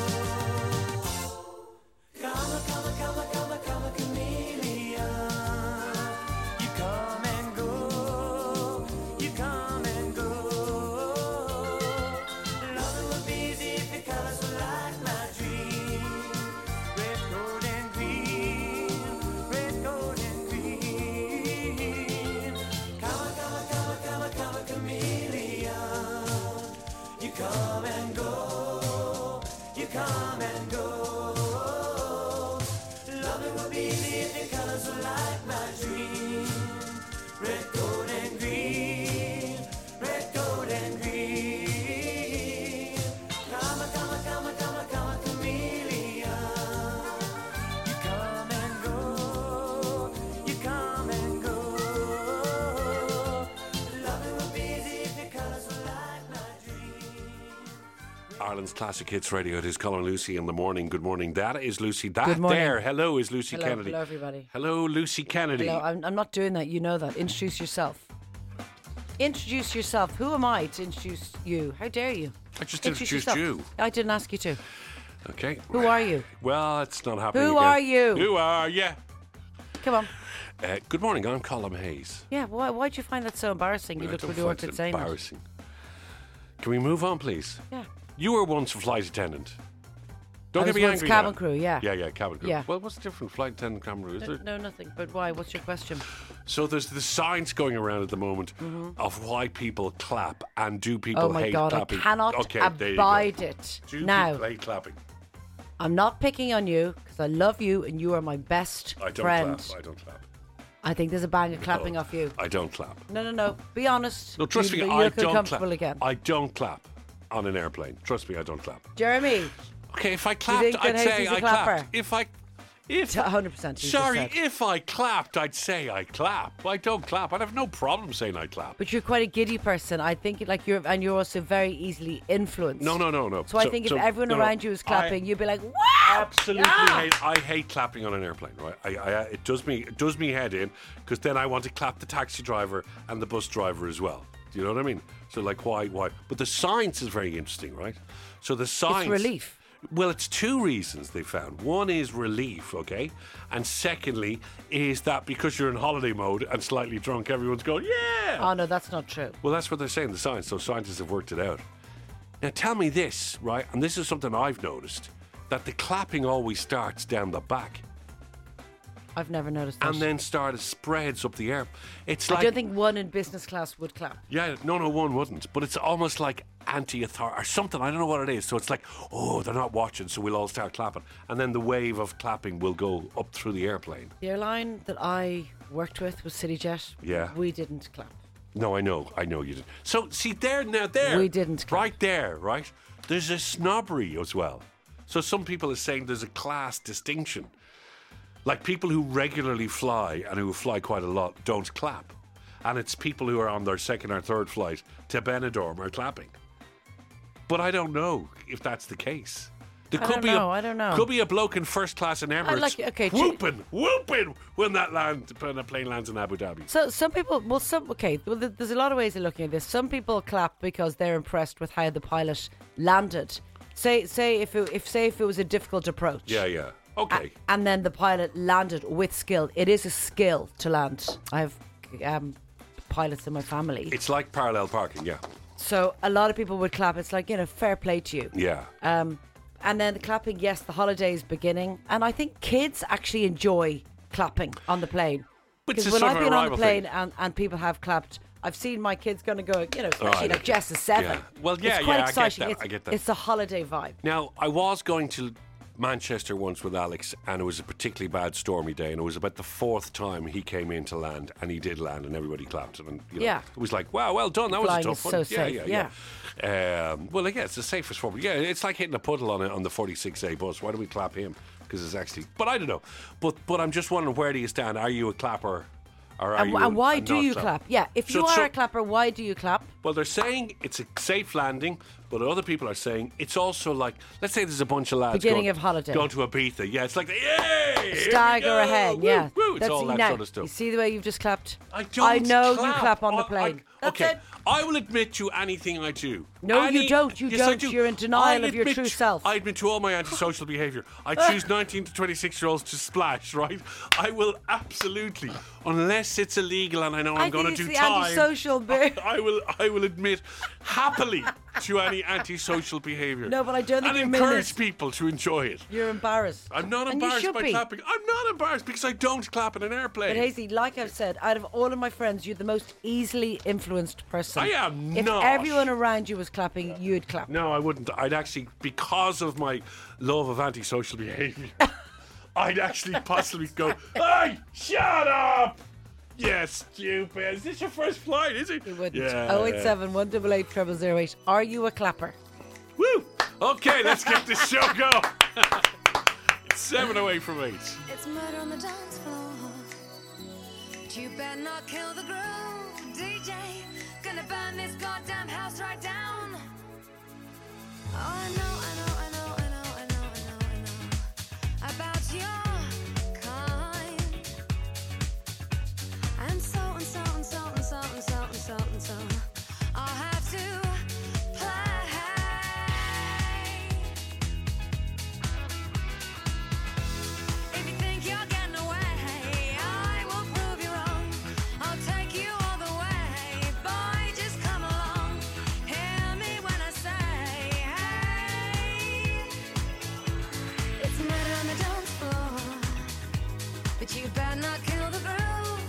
Come a chameleon. You come and go. You come and go. Loving would be easy if your colors were like my dream. Red, gold, and green. Red, gold, and green. Come a chameleon. You come and go. You come and go. Loving would be easy if your colors were like my dream. Red, gold, and green. Red, gold, and green. Come a chameleon. You come and go. You come and go. Loving would be easy if your colors were like my dream. Ireland's Classic Hits Radio. It is Colin Lucy in the morning. Good morning. That is Lucy. That Good morning. there, hello, is Lucy Hello, Kennedy. hello, everybody. Hello, Lucy Kennedy. Hello, I'm not doing that. You know that. Introduce yourself. Introduce yourself. Who am I to introduce you? How dare you? I just Introduce introduced yourself. you. I didn't ask you to. Okay. Who are you? Well, it's not happening Who again. are you? Who are you? Come on. Good morning. I'm Colin Hayes. Yeah, why'd you find that so embarrassing? You I look don't really find awkward it saying that. embarrassing. Can we move on, please? Yeah. You were once a flight attendant. Don't I get was me once angry cabin now. crew, yeah. Yeah, cabin crew. Yeah. Well, what's the difference? Flight attendant, cabin crew, is there? No, nothing. But why? What's your question? So there's the science going around at the moment of why people clap and do people Oh my hate God, clapping. I cannot okay, there you go. abide it. Do Now, people hate clapping? I'm not picking on you because I love you and you are my best I don't friend. clap. I don't clap. I think there's a bang of clapping No, off you. I don't clap. No. Be honest. No, trust you, me, you I look don't uncomfortable clap. again. I don't clap on an airplane. Trust me, I don't clap. Jeremy. Okay, if I you clapped, think that I'd say Hayes is a I clapper? clapped. If 100%. sorry, if I clapped, I'd say I clap. I don't clap. I'd have no problem saying I clap. But you're quite a giddy person. I think you're also very easily influenced. No. So I think if everyone around you is clapping, you'd be like, wow! Absolutely yeah! I hate clapping on an airplane, right? It does me head in because then I want to clap the taxi driver and the bus driver as well. Do you know what I mean? So like why? But the science is very interesting, right? So the science It's relief. Well, it's two reasons they found. One is relief, okay? And secondly is that because you're in holiday mode and slightly drunk, everyone's going, yeah! Oh, no, that's not true. Well, that's what they're saying, the science. So scientists have worked it out. Now, tell me this, right? And this is something I've noticed, that the clapping always starts down the back. I've never noticed that. And then spreads up the air. It's I like... don't think one in business class would clap. Yeah, no, one wouldn't. But it's almost like anti-authority or something. I don't know what it is. So it's like, oh, they're not watching, so we'll all start clapping. And then the wave of clapping will go up through the airplane. The airline that I worked with was CityJet. Yeah. We didn't clap. No, I know you did. So, see, there, We didn't clap. Right there, right? There's a snobbery as well. So some people are saying there's a class distinction. Like people who regularly fly and who fly quite a lot don't clap. And it's people who are on their second or third flight to Benidorm are clapping. But I don't know if that's the case. There could be I don't know. Could be a bloke in first class in Emirates whooping when a plane lands in Abu Dhabi. So some people, there's a lot of ways of looking at this. Some people clap because they're impressed with how the pilot landed. Say if it was a difficult approach. Yeah. Okay. And then the pilot landed with skill. It is a skill to land. I have pilots in my family. It's like parallel parking, yeah. So a lot of people would clap. It's like, fair play to you. Yeah. And then the clapping, yes, the holiday is beginning. And I think kids actually enjoy clapping on the plane. Because when I've been on the plane and people have clapped, I've seen my kids going to go, especially like Jess is 7. Yeah. Well, yeah, it's quite I exciting. get that. It's a holiday vibe. Now, I was going to Manchester once with Alex, and it was a particularly bad stormy day, and it was about the 4th time he came in to land, and he did land, and everybody clapped, and yeah, it was like, wow, well done, that was a tough one. So safe. Yeah. Well, it's the safest form. Yeah, it's like hitting a puddle on the 46A bus. Why do we clap him? Because it's actually, but I don't know. But I'm just wondering, where do you stand? Are you a clapper? And why do you clap? Yeah, if you are a clapper, why do you clap? Well, they're saying it's a safe landing, but other people are saying it's also like, let's say there's a bunch of lads beginning of holiday going to Ibiza. Yeah, it's like, yay! Stag or a hen, yeah. Woo. true. It's all that now, sort of stuff. You see the way you've just clapped? I don't. I know clap. you clap on the plane. Okay, I will admit to anything I do. No, you don't. You Yes, I don't. do. You're in denial I of your admit true self. I admit to all my antisocial behaviour. I choose 19 to 26-year-olds to splash, right? I will absolutely, unless it's illegal and I know I'm going to do the time. antisocial bit. I will admit happily to any antisocial behaviour. No, but I don't think and you're encourage minute. people to enjoy it. You're embarrassed. I'm not And you embarrassed should by be. clapping. I'm not embarrassed because I don't clap in an airplane. But Hazy, like I've said, out of all of my friends, you're the most easily influenced person. I am if not. If everyone around you was clapping, you'd clap. No, I wouldn't. I'd actually, because of my love of antisocial behaviour, I'd actually possibly go, hey, shut up! Yeah, stupid. Is this your first flight, is it? You wouldn't. Yeah. 087 188 0008. Are you a clapper? Woo! Okay, let's get this show going. It's 7 away from 8. It's murder on the dance floor. But you better not kill the groove, DJ. Gonna burn this goddamn house right down. Oh, I know about your kind. And so I'll have to play. If you think you're getting away, I will prove you wrong. I'll take you all the way. Boy, just come along. Hear me when I say, hey. It's murder on the dance floor, but you better not kill the groove.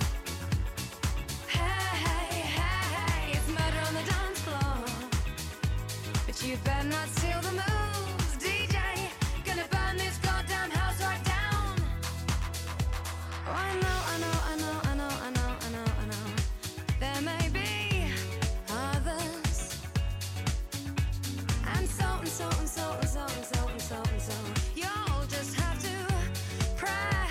Hey, it's murder on the dance floor, but you better not steal the moves, DJ. Gonna burn this goddamn house right down. Oh, I know. There may be others, and so. You'll just have to pray.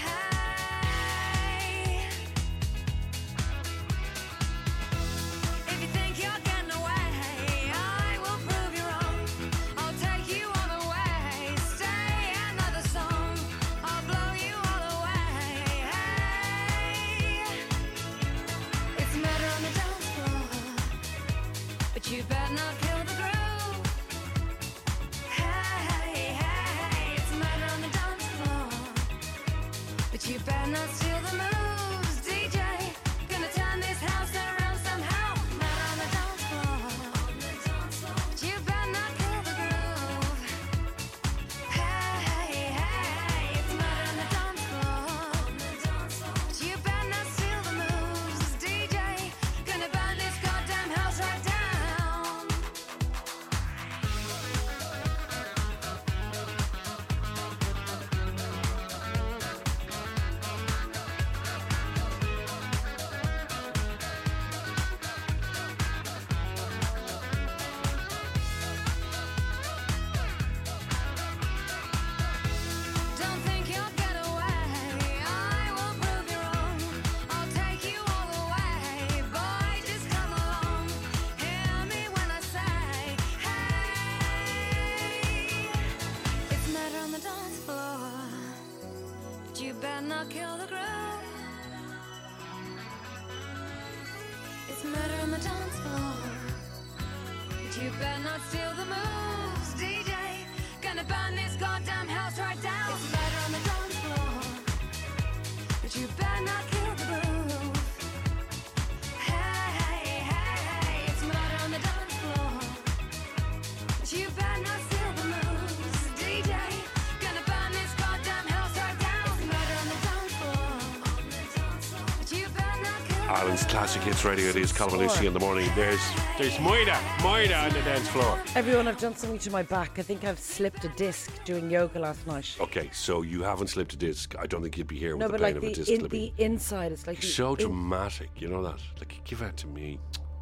If you think you're getting away, I will prove you wrong. I'll take you all the way. Stay another song. I'll blow you all away. Hey, it's murder on the dance floor, but you better not kill the groove. Hey, it's murder on the dance floor, but you better not steal the moves, DJ. Gonna turn this house around somehow. Murder on the dance floor, but you better not kill the groove. Hey, it's murder on the dance floor, but you better not steal the moves, DJ. Gonna burn this goddamn house right down. Don't think you'll get away. I will prove you wrong. I'll take you all the way. Boy, just come along. Hear me when I say, hey. It's murder on the dance floor, but you better not kill the groove. It's murder on the dance floor, but you better not steal the moves, DJ. Gonna burn this goddamn house right down. It's murder on the dance floor, but you better not kill the groove. Hey, it's murder on the dance floor, but you better not steal the moves, DJ. Gonna burn this goddamn house right down. It's murder on the dance floor, but you better not kill the groove. Ireland's Classic Hits Radio. It is Colin Lucy in the morning. There's Moira on the dance floor. Everyone, I've done something to my back. I think I've slipped a disc doing yoga last night. Okay, so you haven't slipped a disc. I don't think you'd be here No, with the but pain like of a disc the slipping. inside, it's like It's the so in- dramatic, you know that? Like, give that to me.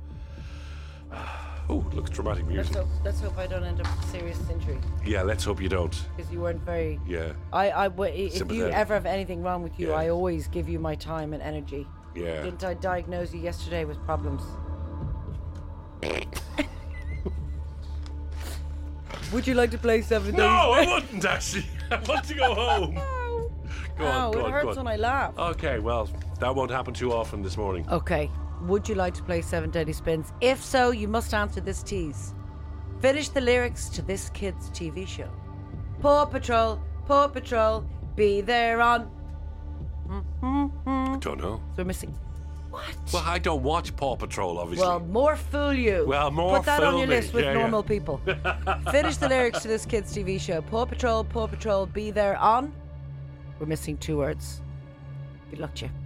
Oh, it looks dramatic music. Let's hope I don't end up with serious injury, Yeah, let's hope you don't. because you weren't very. Yeah, If you Sympathetic. ever have anything wrong with you, Yeah. I always give you my time and energy. yeah. Didn't I diagnose you yesterday with problems? Would you like to play 7 days? No, I wouldn't actually. I want to go home. Go on, it hurts when I laugh. Okay, well, that won't happen too often this morning. Okay. Would you like to play 7 Deadly Spins? If so, you must answer this tease. Finish the lyrics to this kid's TV show. Paw Patrol, be there on. I don't know. So we're missing. Well, I don't watch Paw Patrol, obviously. Well, more fool you. Well, more Put that fool on your me. list with Yeah, normal people. Finish the lyrics to this kid's TV show. Paw Patrol, be there on. We're missing 2 words. Good luck to you.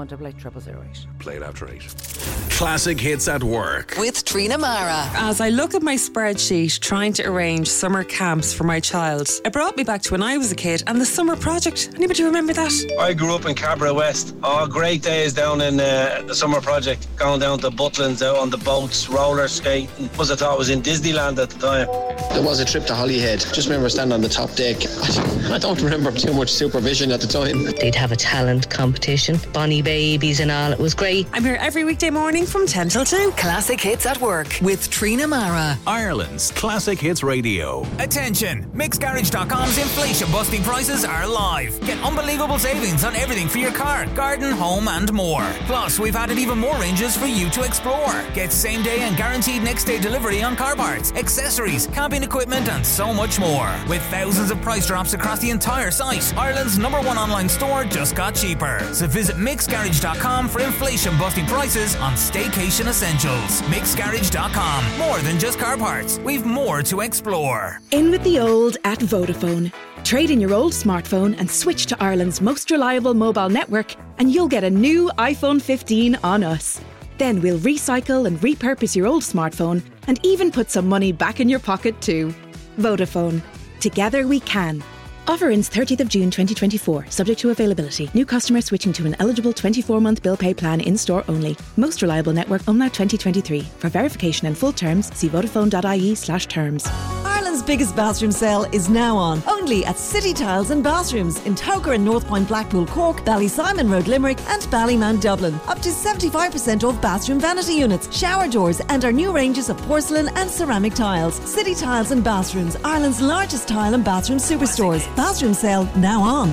087 008. Play it after 8. Classic hits at work. With Trina Mara. As I look at my spreadsheet trying to arrange summer camps for my child, it brought me back to when I was a kid and the summer project. Anybody remember that? I grew up in Cabra West. Oh, great days down in the summer project. Going down to Butlins, out on the boats, roller skating. I thought I was in Disneyland at the time. There was a trip to Holyhead. Just remember standing on the top deck. I don't remember too much supervision at the time. They'd have a talent competition, Bonnie Babies and all. It was great. I'm here every weekday morning from 10 till 2. Classic hits at work with Trina Mara. Ireland's Classic Hits Radio. Attention! MixGarage.com's inflation-busting prices are live. Get unbelievable savings on everything for your car, garden, home and more. Plus, we've added even more ranges for you to explore. Get same-day and guaranteed next-day delivery on car parts, accessories, camping equipment and so much more. With thousands of price drops across the entire site, Ireland's #1 online store just got cheaper. So visit MixGarage.com for inflation-busting prices on staycation essentials. MixGarage.com. More than just car parts. We've more to explore. In with the old at Vodafone. Trade in your old smartphone and switch to Ireland's most reliable mobile network and you'll get a new iPhone 15 on us. Then we'll recycle and repurpose your old smartphone and even put some money back in your pocket too. Vodafone. Together we can. Offer ends 30th of June 2024, subject to availability. New customers switching to an eligible 24-month bill pay plan in-store only. Most reliable network, Umlaut 2023. For verification and full terms, see vodafone.ie/terms. Ireland's biggest bathroom sale is now on. Only at City Tiles and Bathrooms in Toker and North Point, Blackpool, Cork, Ballysimon Road, Limerick and Ballymount, Dublin. Up to 75% off bathroom vanity units, shower doors and our new ranges of porcelain and ceramic tiles. City Tiles and Bathrooms, Ireland's largest tile and bathroom superstores. Bathroom sale now on.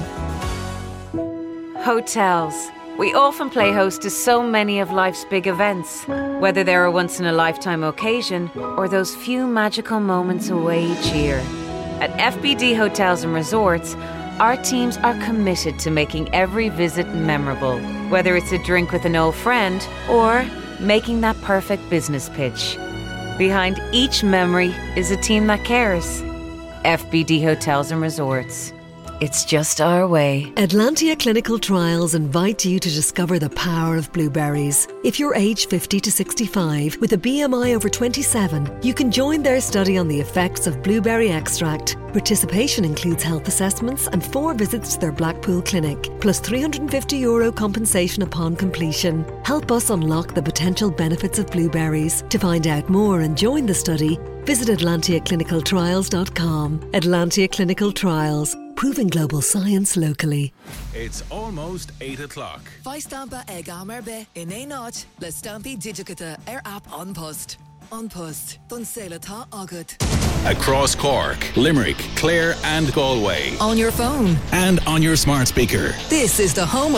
Hotels. We often play host to so many of life's big events, whether they're a once-in-a-lifetime occasion or those few magical moments away each year. At FBD Hotels and Resorts, our teams are committed to making every visit memorable, whether it's a drink with an old friend or making that perfect business pitch. Behind each memory is a team that cares. FBD Hotels and Resorts. It's just our way. Atlantia Clinical Trials invite you to discover the power of blueberries. If you're age 50 to 65 with a BMI over 27, you can join their study on the effects of blueberry extract. Participation includes health assessments and 4 visits to their Blackpool clinic, plus €350 compensation upon completion. Help us unlock the potential benefits of blueberries. To find out more and join the study, visit AtlantiaClinicalTrials.com. Atlantia Clinical Trials. Proving global science locally. It's almost 8 o'clock. Vai stampa ag amarbe in a notch. Le stampi digicata app on post. On post. Dun ta agut. Across Cork, Limerick, Clare and Galway. On your phone. And on your smart speaker. This is the home